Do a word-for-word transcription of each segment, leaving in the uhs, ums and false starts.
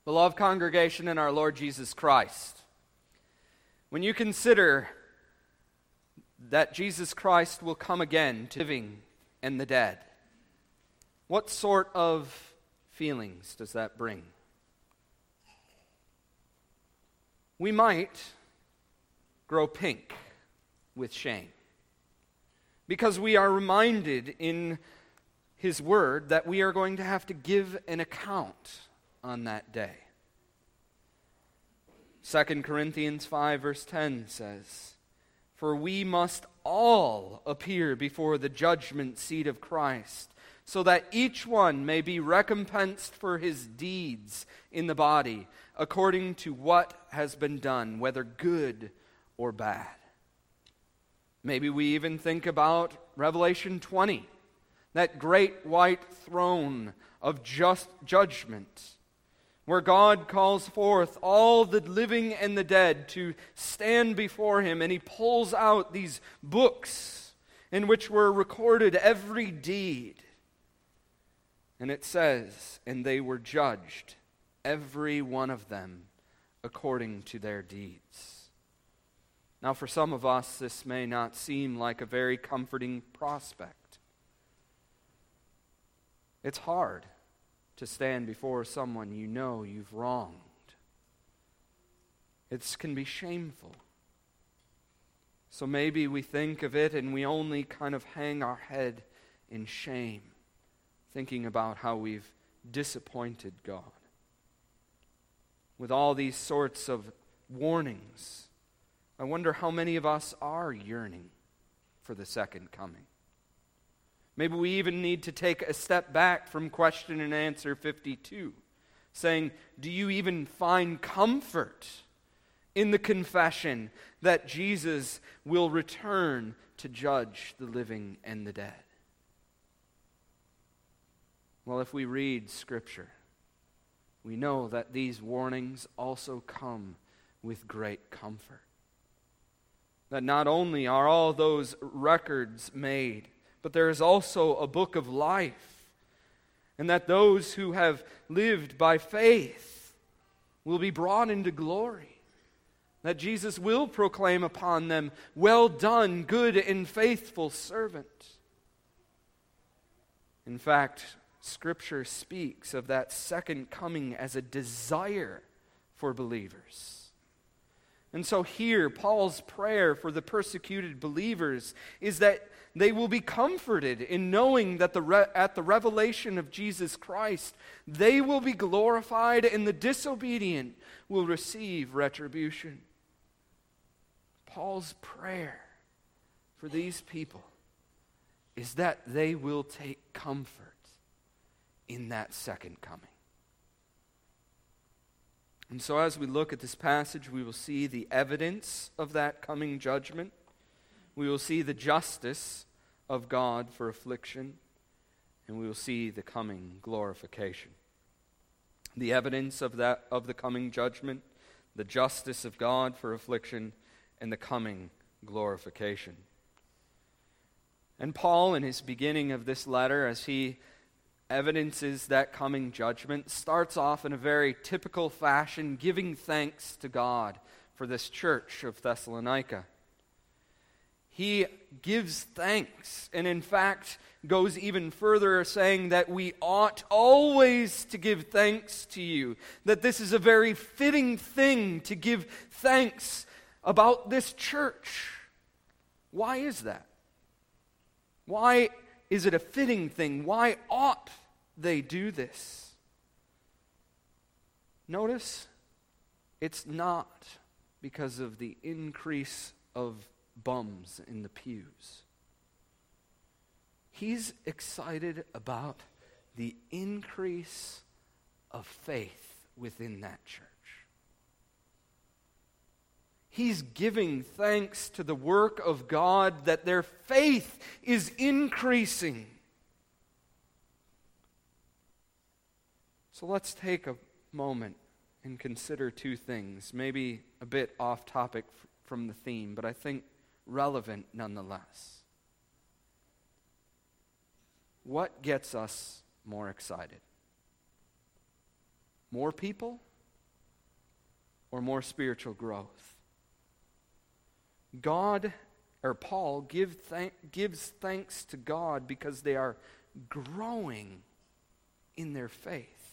Beloved congregation in our Lord Jesus Christ, when you consider that Jesus Christ will come again to the living and the dead, what sort of feelings does that bring? We might grow pink with shame because we are reminded in His Word that we are going to have to give an account on that day. Second Corinthians five verse ten says, "For we must all appear before the judgment seat of Christ, so that each one may be recompensed for his deeds in the body, according to what has been done, whether good or bad." Maybe we even think about Revelation twenty, that great white throne of just judgment, where God calls forth all the living and the dead to stand before Him, and He pulls out these books in which were recorded every deed. And it says, "And they were judged, every one of them, according to their deeds." Now, for some of us, this may not seem like a very comforting prospect. It's hard to stand before someone you know you've wronged. It can be shameful. So maybe we think of it and we only kind of hang our head in shame, thinking about how we've disappointed God. With all these sorts of warnings, I wonder how many of us are yearning for the second coming. Maybe we even need to take a step back from question and answer fifty-two, saying, do you even find comfort in the confession that Jesus will return to judge the living and the dead? Well, if we read Scripture, we know that these warnings also come with great comfort. That not only are all those records made, but there is also a book of life, and that those who have lived by faith will be brought into glory, that Jesus will proclaim upon them, "Well done, good and faithful servant." In fact, Scripture speaks of that second coming as a desire for believers. And so here, Paul's prayer for the persecuted believers is that they will be comforted in knowing that the re- at the revelation of Jesus Christ, they will be glorified and the disobedient will receive retribution. Paul's prayer for these people is that they will take comfort in that second coming. And so as we look at this passage, we will see the evidence of that coming judgment. We will see the justice of God for affliction, and we will see the coming glorification. The evidence of that of the coming judgment, the justice of God for affliction, and the coming glorification. And Paul, in his beginning of this letter, as he evidences that coming judgment, starts off in a very typical fashion, giving thanks to God for this church of Thessalonica. He gives thanks, and in fact goes even further, saying that we ought always to give thanks to you, that this is a very fitting thing to give thanks about this church. Why is that? Why is it a fitting thing? Why ought they do this? Notice, it's not because of the increase of bums in the pews. He's excited about the increase of faith within that church. He's giving thanks to the work of God that their faith is increasing. So let's take a moment and consider two things, maybe a bit off topic f- from the theme, but I think relevant nonetheless. What gets us more excited? More people or more spiritual growth. God, or Paul, give thank, gives thanks to God because they are growing in their faith.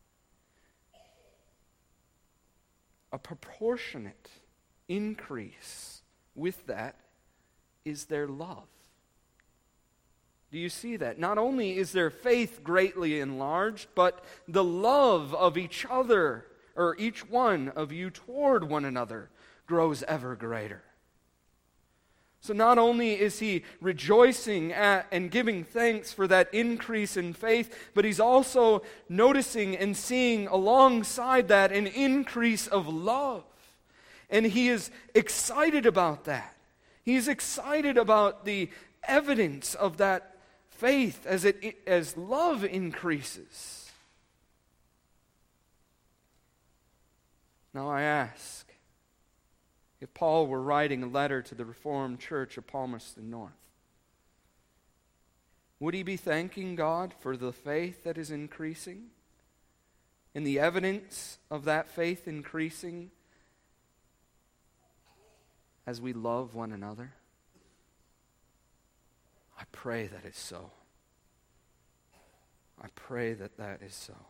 A proportionate increase with that is their love. Do you see that? Not only is their faith greatly enlarged, but the love of each other, or each one of you toward one another, grows ever greater. So not only is he rejoicing at and giving thanks for that increase in faith, but he's also noticing and seeing alongside that an increase of love. And he is excited about that. He's excited about the evidence of that faith as it as love increases. Now I ask, if Paul were writing a letter to the Reformed Church of Palmerston North, would he be thanking God for the faith that is increasing and the evidence of that faith increasing as we love one another? I pray that is so. I pray that that is so.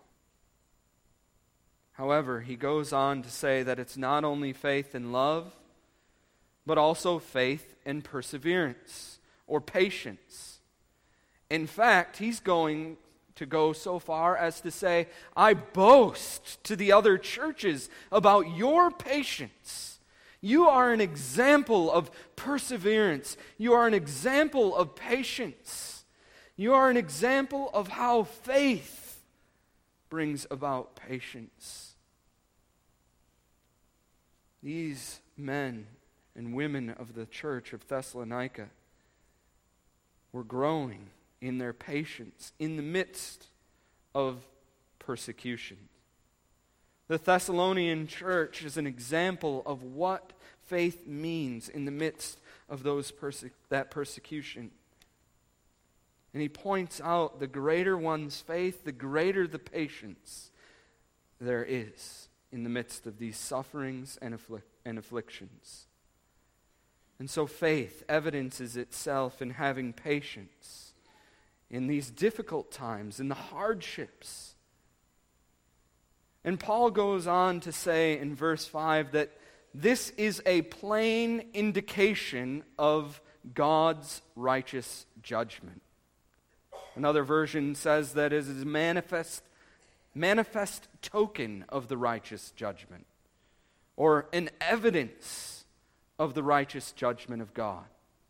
However, he goes on to say that it's not only faith and love, but also faith and perseverance or patience. In fact, he's going to go so far as to say, I boast to the other churches about your patience. You are an example of perseverance. You are an example of patience. You are an example of how faith brings about patience. These men and women of the church of Thessalonica were growing in their patience in the midst of persecution. The Thessalonian church is an example of what faith means in the midst of those perse- that persecution. And he points out the greater one's faith, the greater the patience there is in the midst of these sufferings and, afflic- and afflictions. And so faith evidences itself in having patience in these difficult times, in the hardships. And Paul goes on to say in verse five that this is a plain indication of God's righteous judgment. Another version says that it is a manifest, manifest token of the righteous judgment, or an evidence of the righteous judgment of God.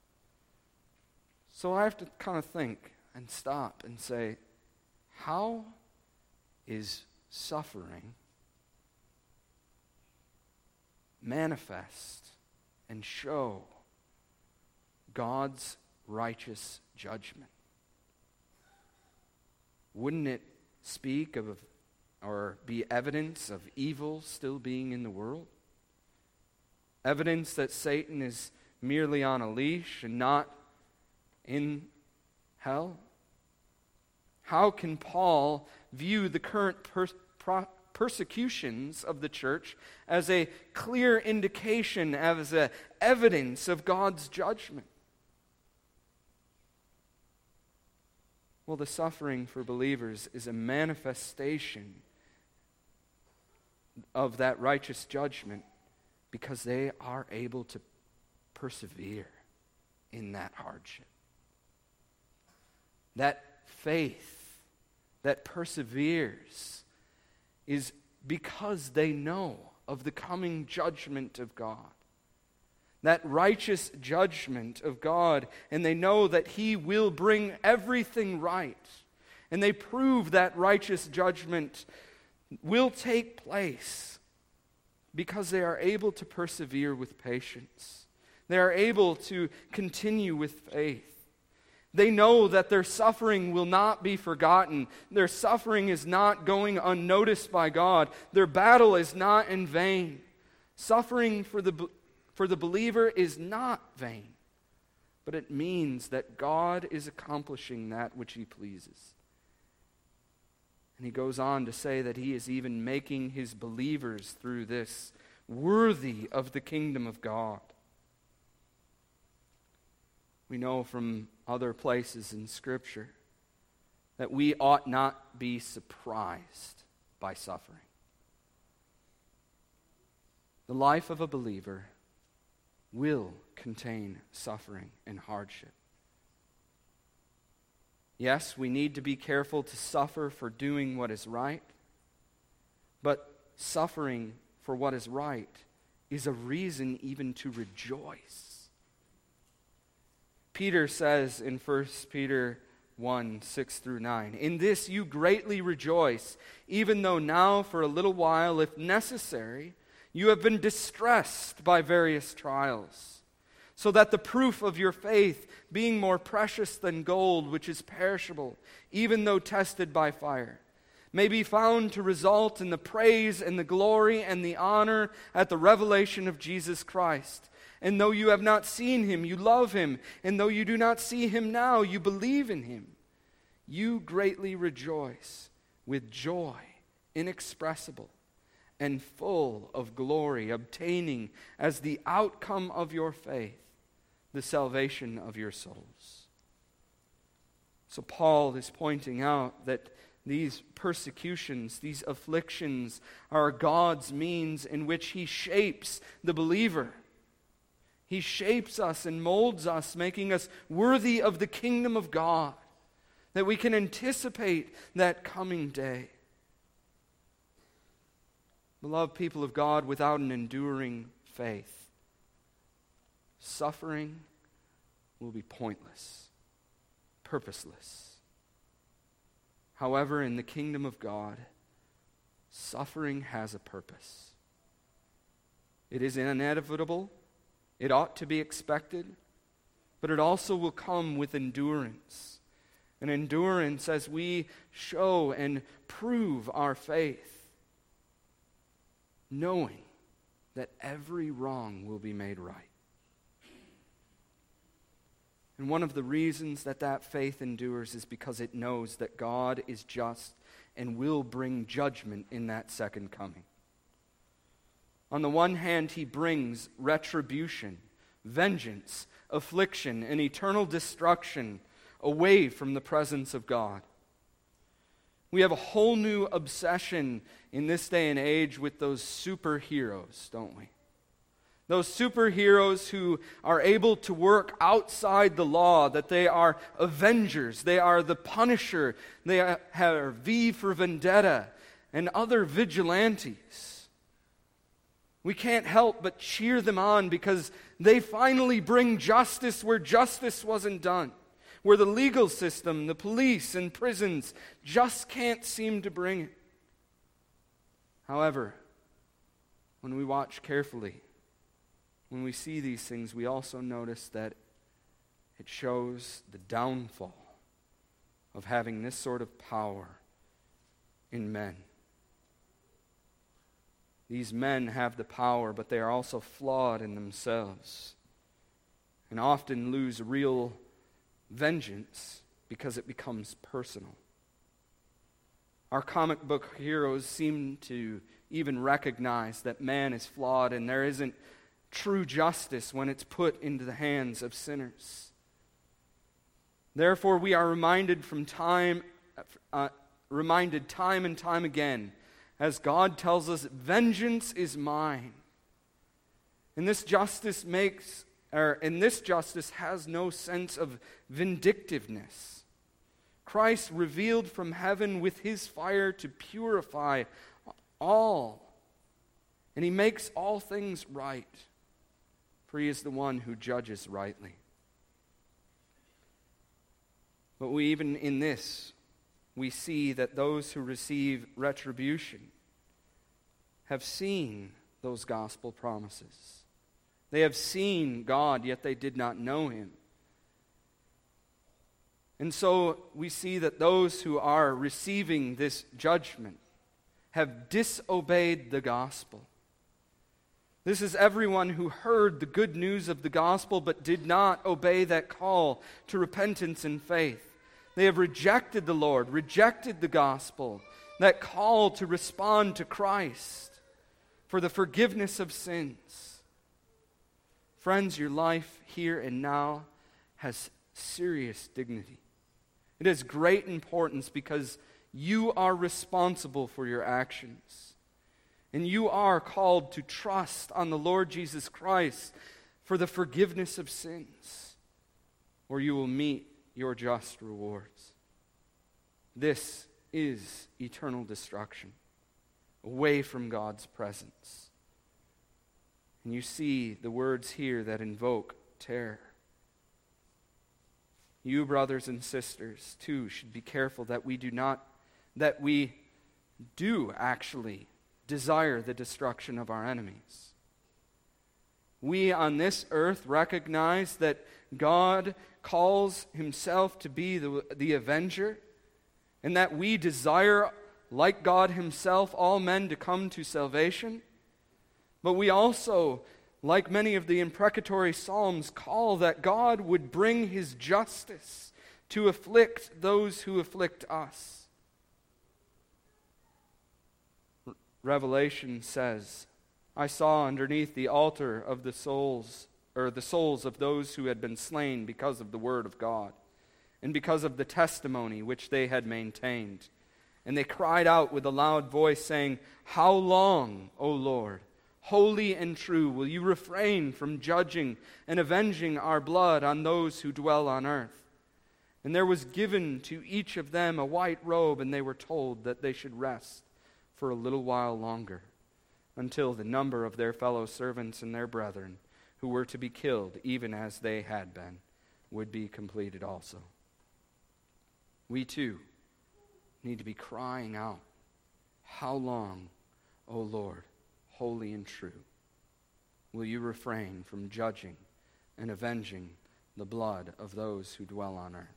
So I have to kind of think and stop and say, how is suffering manifest and show God's righteous judgment? Wouldn't it speak of or be evidence of evil still being in the world? Evidence that Satan is merely on a leash and not in hell? How can Paul view the current per- pro- persecutions of the church as a clear indication, as a evidence of God's judgment? Well, the suffering for believers is a manifestation of that righteous judgment because they are able to persevere in that hardship. That faith that perseveres is because they know of the coming judgment of God. That righteous judgment of God, and they know that He will bring everything right. And they prove that righteous judgment will take place because they are able to persevere with patience. They are able to continue with faith. They know that their suffering will not be forgotten. Their suffering is not going unnoticed by God. Their battle is not in vain. Suffering for the, for the believer is not vain, but it means that God is accomplishing that which He pleases. And he goes on to say that He is even making His believers through this worthy of the kingdom of God. We know from other places in Scripture that we ought not be surprised by suffering. The life of a believer will contain suffering and hardship. Yes, we need to be careful to suffer for doing what is right, but suffering for what is right is a reason even to rejoice. Peter says in First Peter one, six through nine, "In this you greatly rejoice, even though now for a little while, if necessary, you have been distressed by various trials, so that the proof of your faith, being more precious than gold, which is perishable, even though tested by fire, may be found to result in the praise and the glory and the honor at the revelation of Jesus Christ. And though you have not seen him, you love him. And though you do not see him now, you believe in him. You greatly rejoice with joy inexpressible and full of glory, obtaining as the outcome of your faith the salvation of your souls." So Paul is pointing out that these persecutions, these afflictions, are God's means in which he shapes the believer. He shapes us and molds us, making us worthy of the kingdom of God, that we can anticipate that coming day. Beloved people of God, without an enduring faith, suffering will be pointless, purposeless. However, in the kingdom of God, suffering has a purpose. It is inevitable. It ought to be expected, but it also will come with endurance. An endurance as we show and prove our faith, knowing that every wrong will be made right. And one of the reasons that that faith endures is because it knows that God is just and will bring judgment in that second coming. On the one hand, he brings retribution, vengeance, affliction, and eternal destruction away from the presence of God. We have a whole new obsession in this day and age with those superheroes, don't we? Those superheroes who are able to work outside the law, that they are avengers, they are the Punisher, they are V for Vendetta, and other vigilantes. We can't help but cheer them on because they finally bring justice where justice wasn't done, where the legal system, the police, and prisons just can't seem to bring it. However, when we watch carefully, when we see these things, we also notice that it shows the downfall of having this sort of power in men. These men have the power, but they are also flawed in themselves and often lose real vengeance because it becomes personal. Our comic book heroes seem to even recognize that man is flawed and there isn't true justice when it's put into the hands of sinners. Therefore, we are reminded from time, uh, reminded time and time again, as God tells us, "Vengeance is mine." And this justice makes, or and this justice has no sense of vindictiveness. Christ revealed from heaven with his fire to purify all, and he makes all things right. For he is the one who judges rightly. But we even in this, we see that those who receive retribution have seen those gospel promises. They have seen God, yet they did not know him. And so we see that those who are receiving this judgment have disobeyed the gospel. This is everyone who heard the good news of the gospel but did not obey that call to repentance and faith. They have rejected the Lord, rejected the gospel, that call to respond to Christ. for the forgiveness of sins. Friends, your life here and now has serious dignity. It has great importance because you are responsible for your actions. And you are called to trust on the Lord Jesus Christ for the forgiveness of sins, or you will meet your just rewards. This is eternal destruction, away from God's presence. And you see the words here that invoke terror. You, brothers and sisters, too, should be careful that we do not, that we do actually desire the destruction of our enemies. We on this earth recognize that God calls himself to be the, the avenger, and that we desire, like God himself, all men to come to salvation. But we also, like many of the imprecatory Psalms, call that God would bring his justice to afflict those who afflict us. Revelation says, I saw underneath the altar of the souls, or the souls of those who had been slain because of the word of God, and because of the testimony which they had maintained. And they cried out with a loud voice, saying, How long, O Lord, holy and true, will you refrain from judging and avenging our blood on those who dwell on earth? And there was given to each of them a white robe, and they were told that they should rest for a little while longer, until the number of their fellow servants and their brethren, who were to be killed, even as they had been, would be completed also. We too need to be crying out, How long, O Lord, holy and true, will you refrain from judging and avenging the blood of those who dwell on earth?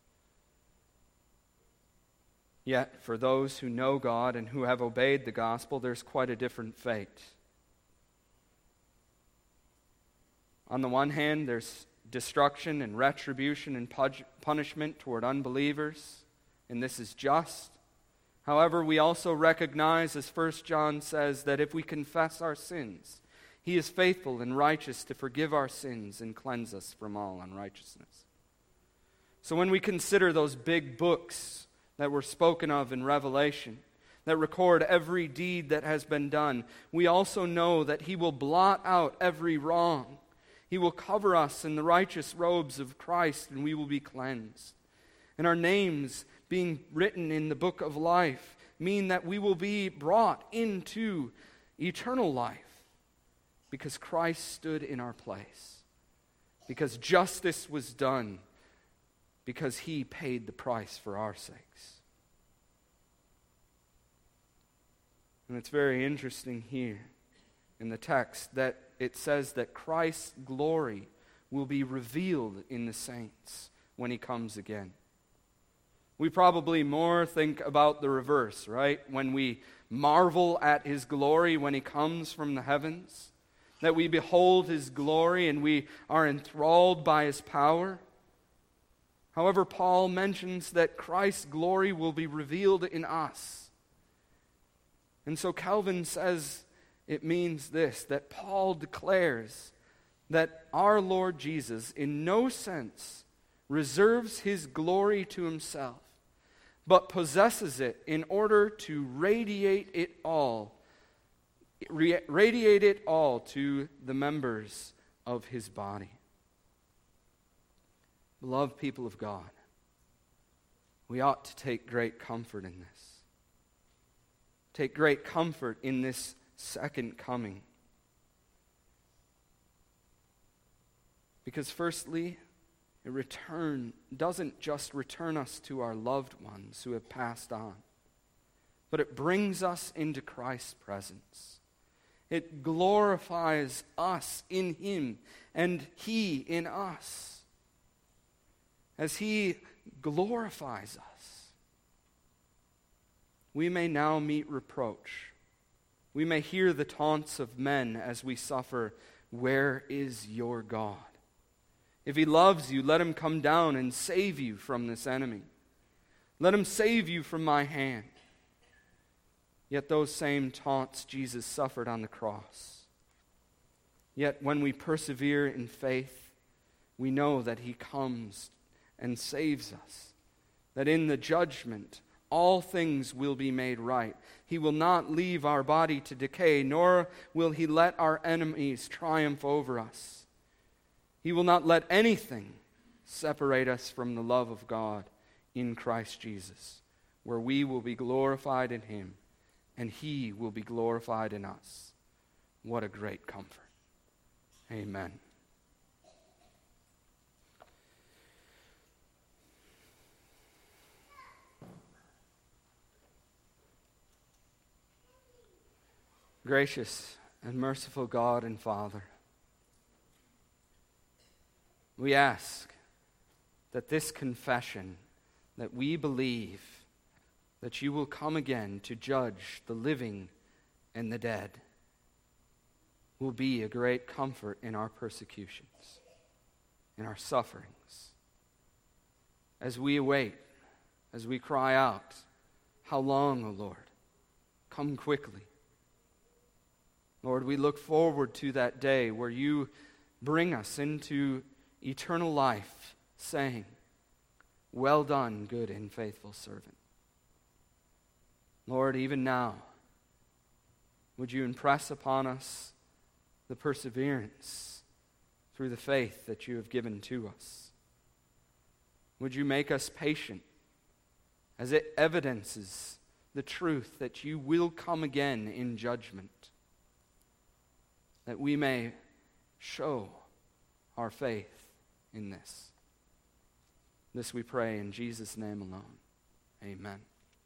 Yet, for those who know God and who have obeyed the gospel, there's quite a different fate. On the one hand, there's destruction and retribution and punishment toward unbelievers, and this is just. However, we also recognize, as First John says, that if we confess our sins, he is faithful and righteous to forgive our sins and cleanse us from all unrighteousness. So when we consider those big books that were spoken of in Revelation, that record every deed that has been done, we also know that he will blot out every wrong. He will cover us in the righteous robes of Christ, and we will be cleansed. And our names being written in the book of life mean that we will be brought into eternal life because Christ stood in our place, because justice was done, because he paid the price for our sakes. And it's very interesting here in the text that it says that Christ's glory will be revealed in the saints when he comes again. We probably more think about the reverse, right? When we marvel at his glory when he comes from the heavens, that we behold his glory and we are enthralled by his power. However, Paul mentions that Christ's glory will be revealed in us. And so Calvin says it means this, that Paul declares that our Lord Jesus in no sense reserves his glory to himself, but possesses it in order to radiate it all, radiate it all to the members of his body. Beloved people of God, we ought to take great comfort in this. Take great comfort in this second coming. Because firstly, a return doesn't just return us to our loved ones who have passed on, but it brings us into Christ's presence. It glorifies us in him and he in us. As he glorifies us, we may now meet reproach. We may hear the taunts of men as we suffer, "Where is your God? If he loves you, let him come down and save you from this enemy. Let him save you from my hand." Yet those same taunts Jesus suffered on the cross. Yet when we persevere in faith, we know that he comes and saves us. That in the judgment, all things will be made right. He will not leave our body to decay, nor will he let our enemies triumph over us. He will not let anything separate us from the love of God in Christ Jesus, where we will be glorified in him, and he will be glorified in us. What a great comfort. Amen. Gracious and merciful God and Father, we ask that this confession, that we believe that you will come again to judge the living and the dead, will be a great comfort in our persecutions, in our sufferings. As we await, as we cry out, how long, O Lord? Come quickly. Lord, we look forward to that day where you bring us into eternal life, saying, well done, good and faithful servant. Lord, even now, would you impress upon us the perseverance through the faith that you have given to us? Would you make us patient as it evidences the truth that you will come again in judgment, that we may show our faith in this. This we pray in Jesus' name alone. Amen.